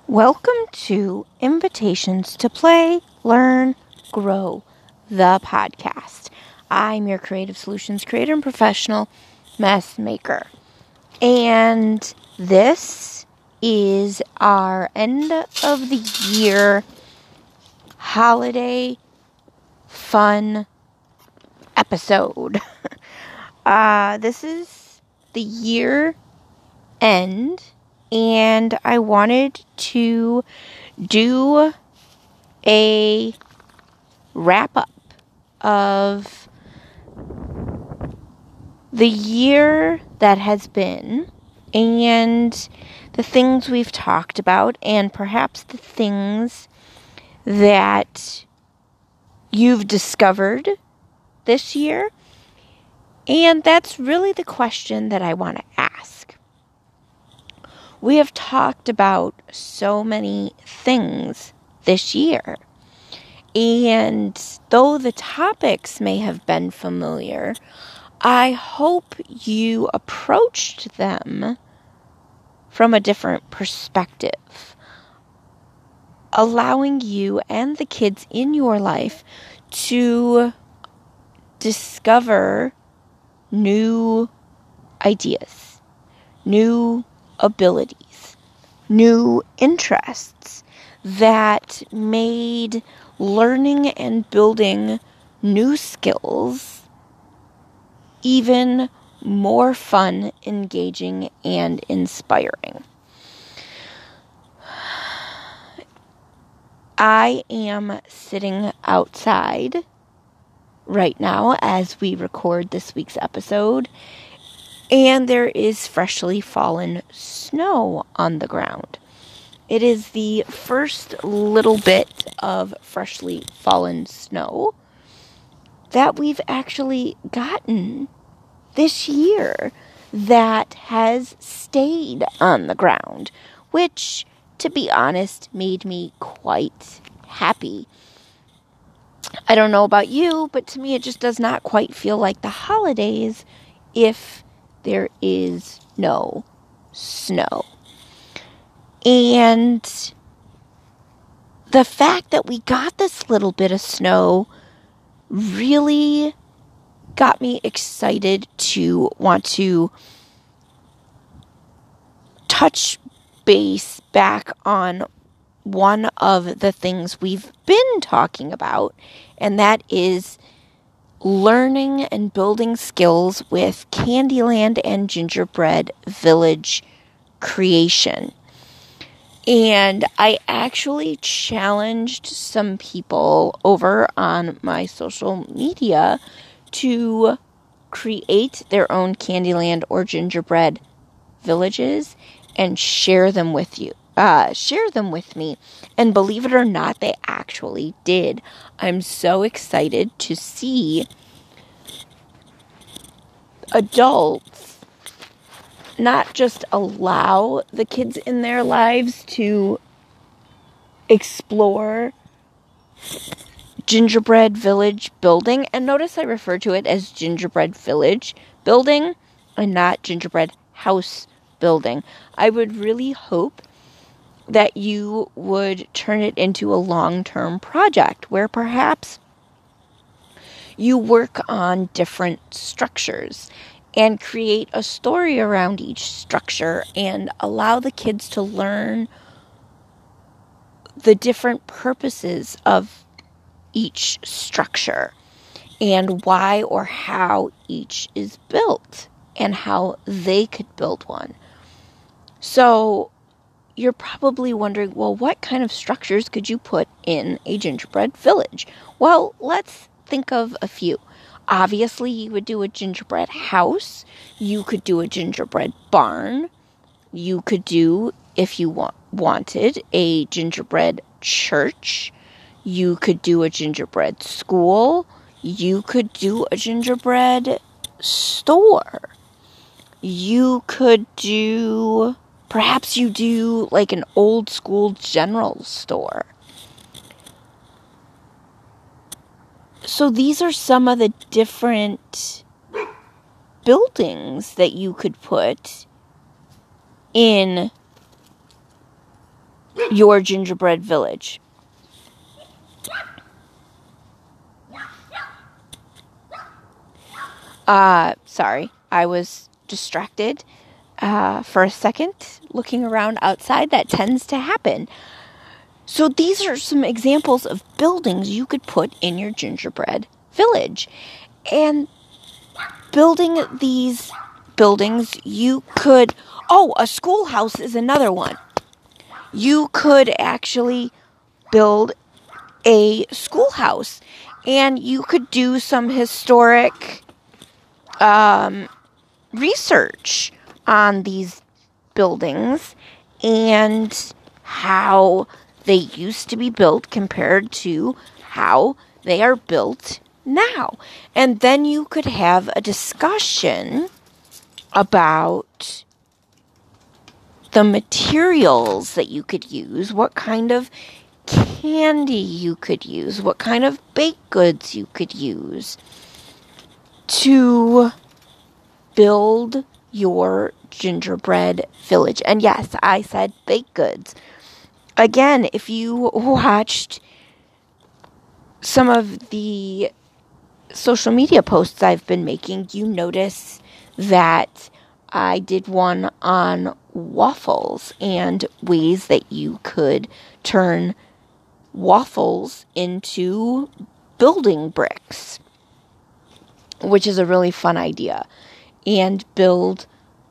Welcome to Invitations to Play, Learn, Grow, the podcast. I'm your creative solutions creator and professional mess maker. And this is our end of the year holiday fun episode. This is the year end. And I wanted to do a wrap-up of the year that has been and the things we've talked about and perhaps the things that you've discovered this year. And that's really the question that I want to ask. We have talked about so many things this year, and though the topics may have been familiar, I hope you approached them from a different perspective, allowing you and the kids in your life to discover new ideas, new abilities, new interests that made learning and building new skills even more fun, engaging, and inspiring. I am sitting outside right now as we record this week's episode, and there is freshly fallen snow on the ground. It is the first little bit of freshly fallen snow that we've actually gotten this year that has stayed on the ground, which, to be honest, made me quite happy. I don't know about you, but to me it just does not quite feel like the holidays if there is no snow. And the fact that we got this little bit of snow really got me excited to want to touch base back on one of the things we've been talking about, and that is learning and building skills with Candyland and Gingerbread Village creation. And I actually challenged some people over on my social media to create their own Candyland or Gingerbread villages and share them with you. Share them with me. And believe it or not, they actually did. I'm so excited to see adults not just allow the kids in their lives to explore gingerbread village building. And notice I refer to it as gingerbread village building and not gingerbread house building. I would really hope that you would turn it into a long-term project where perhaps you work on different structures and create a story around each structure and allow the kids to learn the different purposes of each structure and why or how each is built and how they could build one. So you're probably wondering, well, what kind of structures could you put in a gingerbread village? Well, let's think of a few. Obviously, you would do a gingerbread house. You could do a gingerbread barn. You could do, if you wanted, a gingerbread church. You could do a gingerbread school. You could do a gingerbread store. You could do... Perhaps you do like an old school general store. So these are some of the different buildings that you could put in your gingerbread village. Sorry, I was distracted for a second looking around outside. That tends to happen. So these are some examples of buildings you could put in your gingerbread village. And building these buildings, you could... Oh, a schoolhouse is another one. You could actually build a schoolhouse. And you could do some historic research on these buildings and how they used to be built compared to how they are built now. And then you could have a discussion about the materials that you could use, what kind of candy you could use, what kind of baked goods you could use to build your gingerbread village. And yes, I said baked goods. Again, if you watched some of the social media posts I've been making, you notice that I did one on waffles and ways that you could turn waffles into building bricks, which is a really fun idea, and build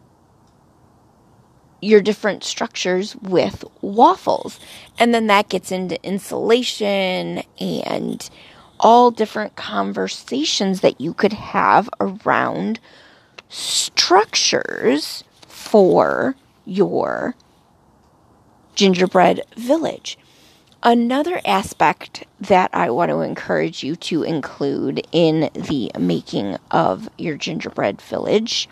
your different structures with waffles. And then that gets into insulation and all different conversations that you could have around structures for your gingerbread village. Another aspect that I want to encourage you to include in the making of your gingerbread village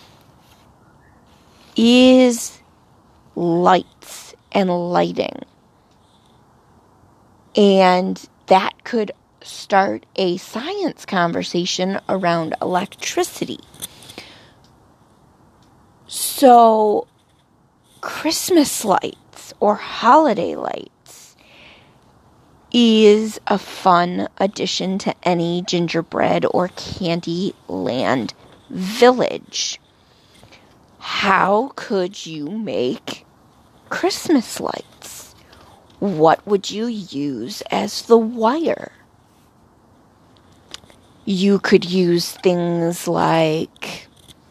is lights and lighting. And that could start a science conversation around electricity. So, Christmas lights or holiday lights is a fun addition to any gingerbread or candy land village. How could you make Christmas lights? What would you use as the wire? You could use things like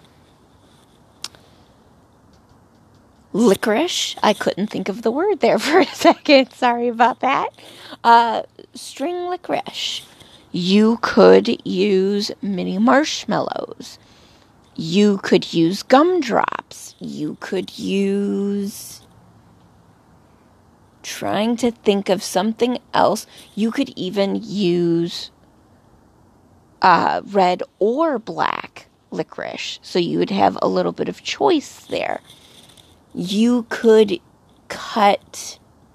licorice. I couldn't think of the word there for a second. Sorry about that. String licorice. You could use mini marshmallows. You could use gumdrops. You could use... Trying to think of something else. You could even use red or black licorice. So you would have a little bit of choice there. You could cut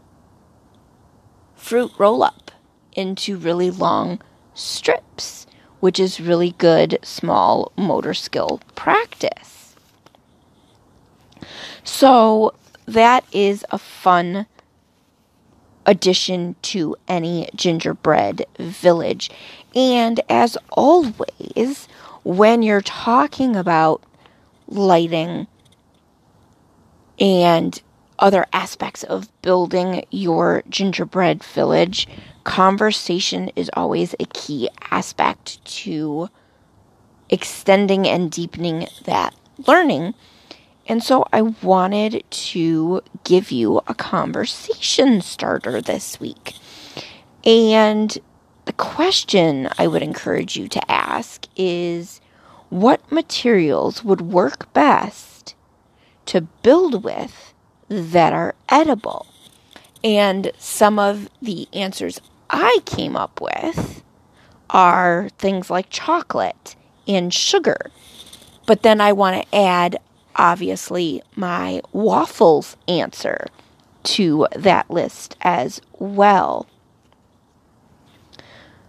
fruit roll-up into really long strips, which is really good small motor skill practice. So that is a fun addition to any gingerbread village. And as always, when you're talking about lighting and other aspects of building your gingerbread village, conversation is always a key aspect to extending and deepening that learning. And so I wanted to give you a conversation starter this week. And the question I would encourage you to ask is, what materials would work best to build with that are edible? And some of the answers I came up with are things like chocolate and sugar. But then I want to add, obviously, my waffles answer to that list as well.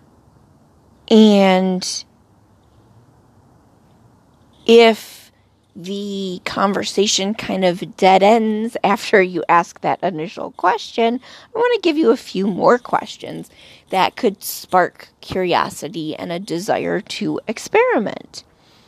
And if the conversation kind of dead ends after you ask that initial question, I want to give you a few more questions that could spark curiosity and a desire to experiment.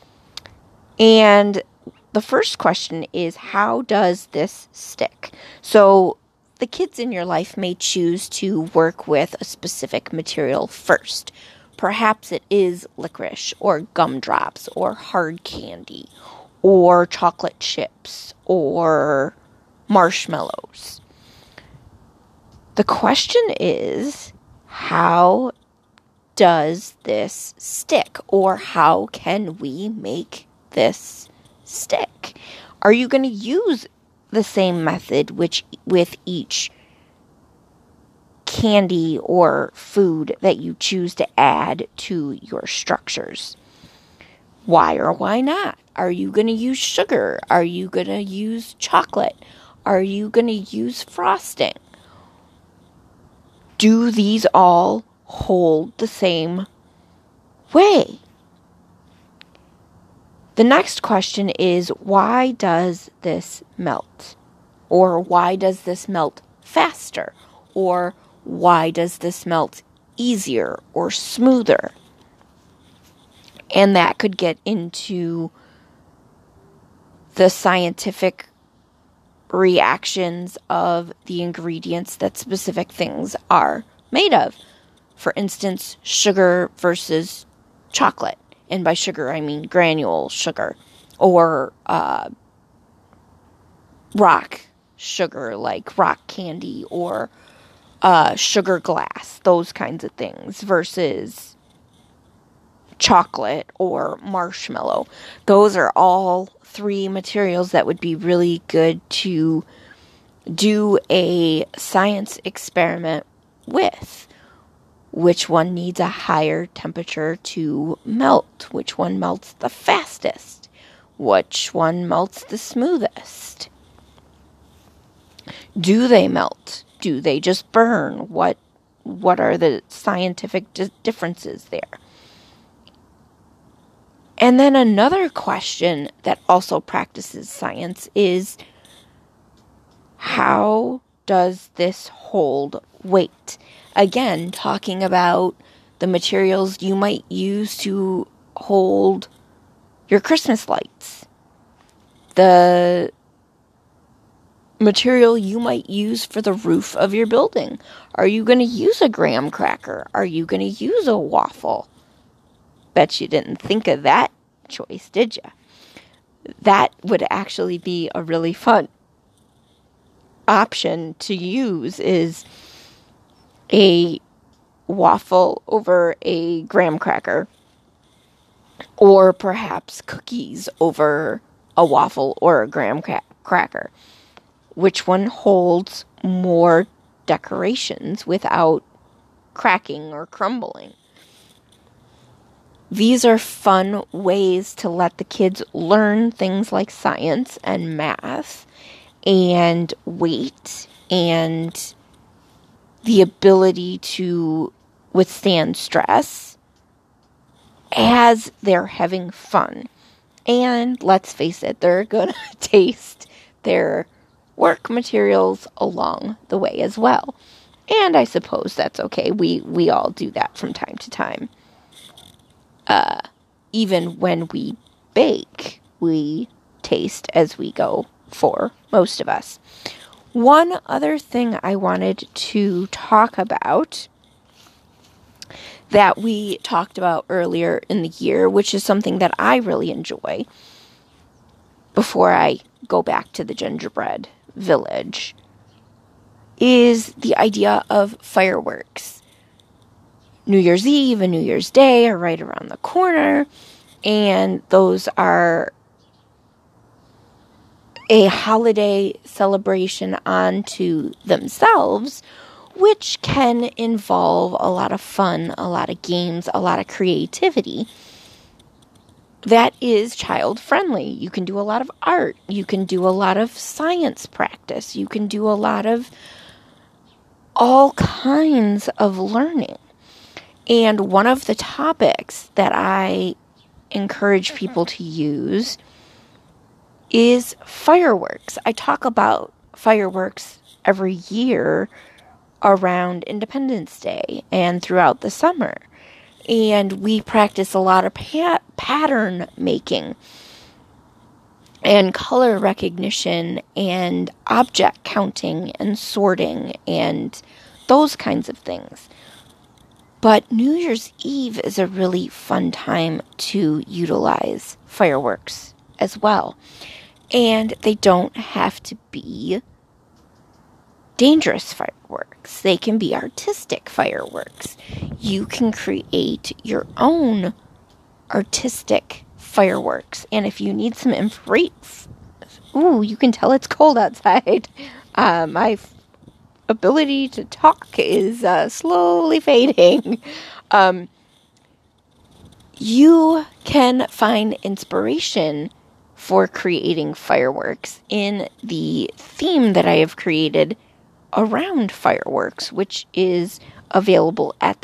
And the first question is, how does this stick? So the kids in your life may choose to work with a specific material first. Perhaps it is licorice or gumdrops or hard candy or chocolate chips or marshmallows. The question is, how does this stick? Or how can we make this stick? Are you going to use the same method with each candy or food that you choose to add to your structures? Why or why not? Are you going to use sugar? Are you going to use chocolate? Are you going to use frosting? Do these all hold the same way? The next question is, why does this melt? Or why does this melt faster? Or why does this melt easier or smoother? And that could get into the scientific reactions of the ingredients that specific things are made of. For instance, sugar versus chocolate. And by sugar, I mean granule sugar. Or rock sugar, like rock candy, or sugar glass, those kinds of things, versus chocolate or marshmallow. Those are all three materials that would be really good to do a science experiment with. Which one needs a higher temperature to melt? Which one melts the fastest? Which one melts the smoothest? Do they melt? Do they just burn? What are the scientific differences there? And then another question that also practices science is, how does this hold weight? Again, talking about the materials you might use to hold your Christmas lights. The material you might use for the roof of your building. Are you going to use a graham cracker? Are you going to use a waffle? Bet you didn't think of that choice, did you? That would actually be a really fun option to use, is a waffle over a graham cracker, or perhaps cookies over a waffle or a graham cracker. Which one holds more decorations without cracking or crumbling? These are fun ways to let the kids learn things like science and math and weight and the ability to withstand stress as they're having fun. And let's face it, they're going to taste their work materials along the way as well. And I suppose that's okay. We all do that from time to time. Even when we bake, we taste as we go, for most of us. One other thing I wanted to talk about that we talked about earlier in the year, which is something that I really enjoy before I go back to the gingerbread village, is the idea of fireworks. New Year's Eve and New Year's Day are right around the corner, and those are a holiday celebration unto themselves, which can involve a lot of fun, a lot of games, a lot of creativity. That is child-friendly. You can do a lot of art. You can do a lot of science practice. You can do a lot of all kinds of learning. And one of the topics that I encourage people to use is fireworks. I talk about fireworks every year around Independence Day and throughout the summer. And we practice a lot of pattern making and color recognition and object counting and sorting and those kinds of things. But New Year's Eve is a really fun time to utilize fireworks as well. And they don't have to be dangerous fireworks. They can be artistic fireworks. You can create your own artistic fireworks. And if you need some information, you can tell it's cold outside. My ability to talk is slowly fading. You can find inspiration for creating fireworks in the theme that I have created around fireworks, which is available at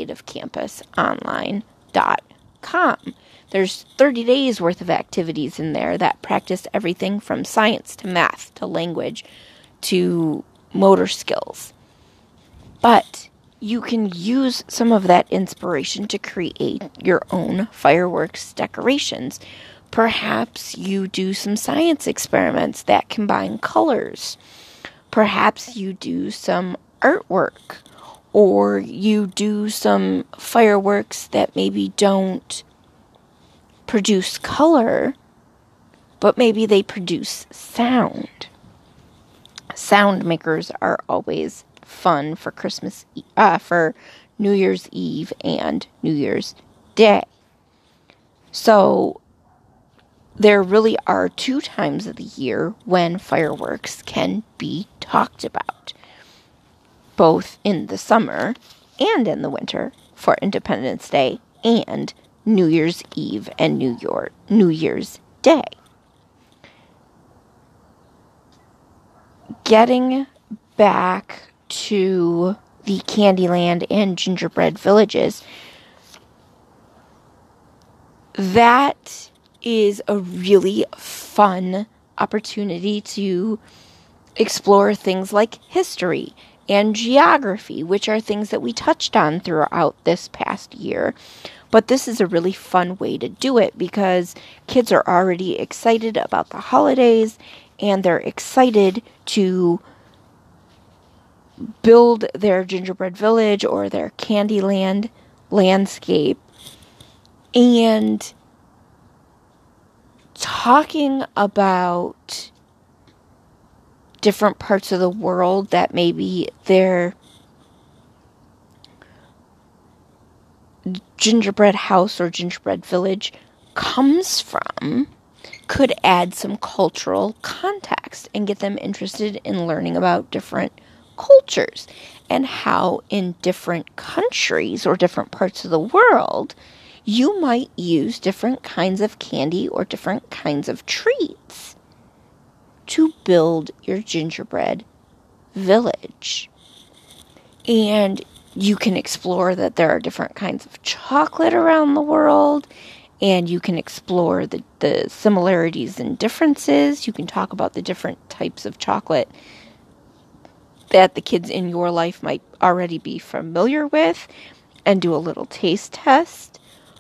thecreativecampusonline.com. There's 30 days worth of activities in there that practice everything from science to math to language to motor skills. But you can use some of that inspiration to create your own fireworks decorations. Perhaps you do some science experiments that combine colors. Perhaps you do some artwork, or you do some fireworks that maybe don't produce color, but maybe they produce sound. Sound makers are always fun for for New Year's Eve and New Year's Day. So there really are 2 times of the year when fireworks can be talked about, both in the summer and in the winter for Independence Day and New Year's Eve and New Year's Day. Getting back to the Candyland and Gingerbread Villages, that is a really fun opportunity to explore things like history and geography, which are things that we touched on throughout this past year. But this is a really fun way to do it because kids are already excited about the holidays and they're excited to build their gingerbread village or their Candyland landscape. And talking about different parts of the world that maybe their gingerbread house or gingerbread village comes from could add some cultural context and get them interested in learning about different cultures and how in different countries or different parts of the world you might use different kinds of candy or different kinds of treats to build your gingerbread village. And you can explore that there are different kinds of chocolate around the world, and you can explore the similarities and differences. You can talk about the different types of chocolate that the kids in your life might already be familiar with and do a little taste test,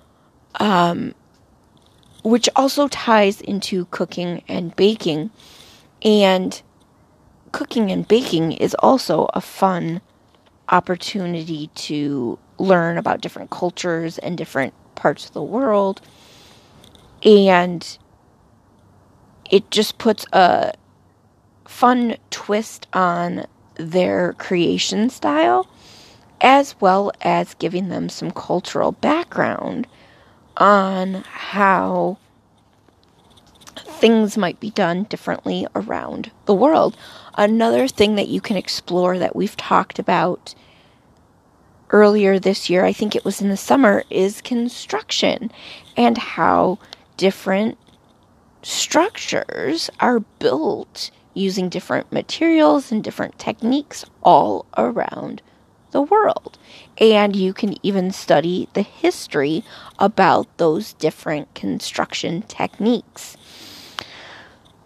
which also ties into cooking and baking. And cooking and baking is also a fun opportunity to learn about different cultures and different parts of the world. And it just puts a fun twist on their creation style, as well as giving them some cultural background on how things might be done differently around the world. Another thing that you can explore that we've talked about earlier this year, I think it was in the summer, is construction and how different structures are built using different materials and different techniques all around the world. And you can even study the history about those different construction techniques.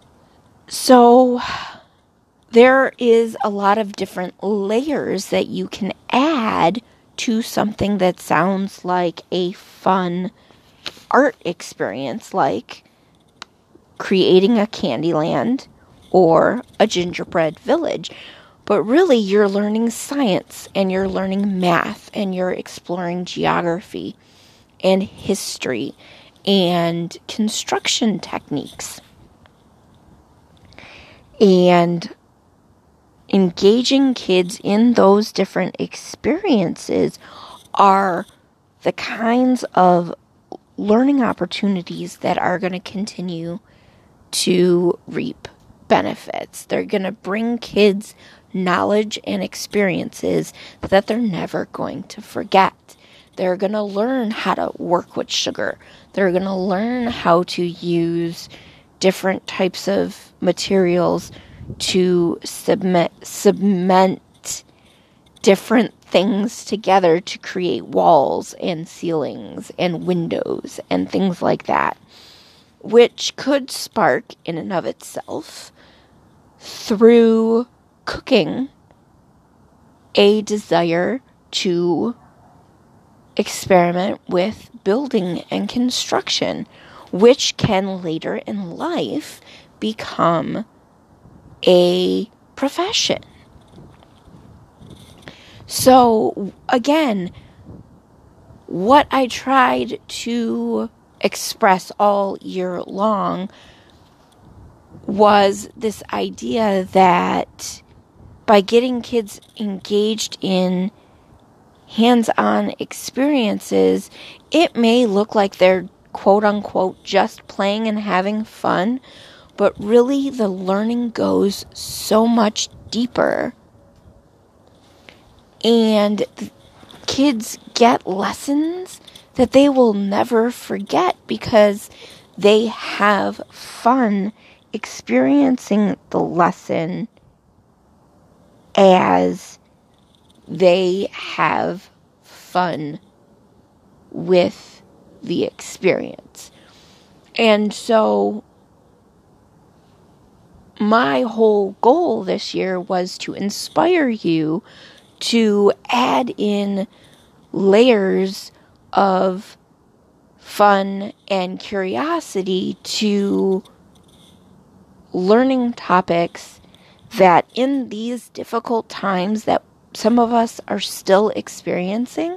So there is a lot of different layers that you can add to something that sounds like a fun art experience, like creating a Candyland or a gingerbread village. But really, you're learning science, and you're learning math, and you're exploring geography and history and construction techniques. And engaging kids in those different experiences are the kinds of learning opportunities that are going to continue to reap benefits. They're going to bring kids knowledge and experiences that they're never going to forget. They're going to learn how to work with sugar. They're going to learn how to use different types of materials to cement different things together to create walls and ceilings and windows and things like that, which could spark in and of itself, through cooking, a desire to experiment with building and construction, which can later in life become a profession. So, again, what I tried to express all year long was this idea that by getting kids engaged in hands-on experiences, it may look like they're quote-unquote just playing and having fun, but really the learning goes so much deeper. And kids get lessons that they will never forget because they have fun experiencing the lesson as they have fun with the experience. And so my whole goal this year was to inspire you to add in layers of fun and curiosity to learning topics that in these difficult times that some of us are still experiencing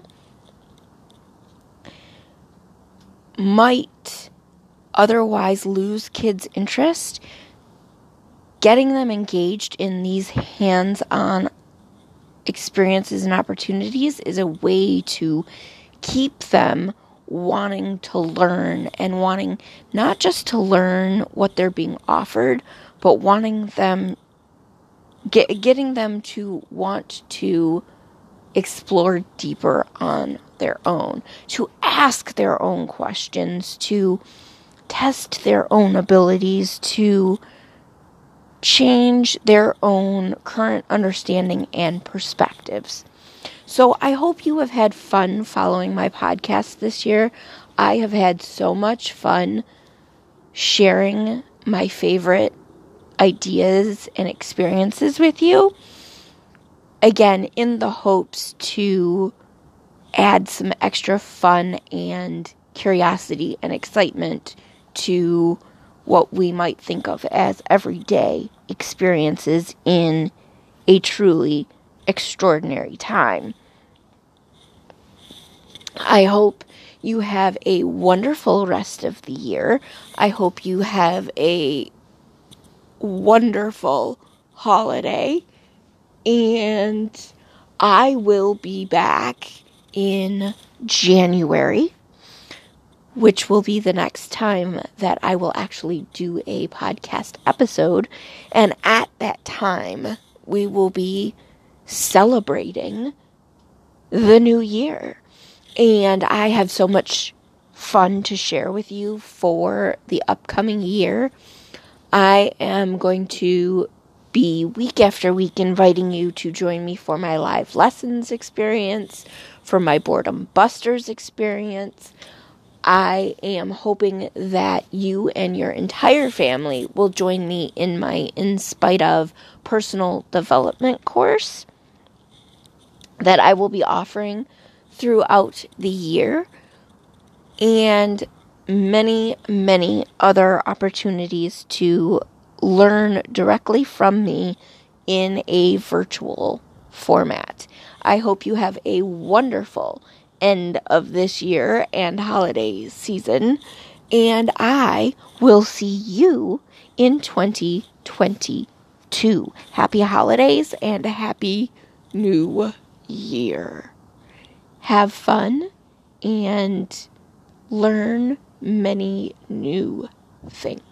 might otherwise lose kids' interest. Getting them engaged in these hands-on experiences and opportunities is a way to keep them wanting to learn and wanting not just to learn what they're being offered, but wanting them, getting them to want to explore deeper on their own, to ask their own questions, to test their own abilities, to change their own current understanding and perspectives. So I hope you have had fun following my podcast this year. I have had so much fun sharing my favorite ideas and experiences with you. Again, in the hopes to add some extra fun and curiosity and excitement to what we might think of as everyday experiences in a truly extraordinary time. I hope you have a wonderful rest of the year. I hope you have a wonderful holiday. And I will be back in January, which will be the next time that I will actually do a podcast episode. And at that time, we will be celebrating the new year. And I have so much fun to share with you for the upcoming year. I am going to be week after week inviting you to join me for my live lessons experience, for my Boredom Busters experience. I am hoping that you and your entire family will join me in my In Spite Of personal development course that I will be offering throughout the year, and many, many other opportunities to learn directly from me in a virtual format. I hope you have a wonderful end of this year and holiday season, and I will see you in 2022. Happy holidays and a happy new year. Have fun and learn many new things.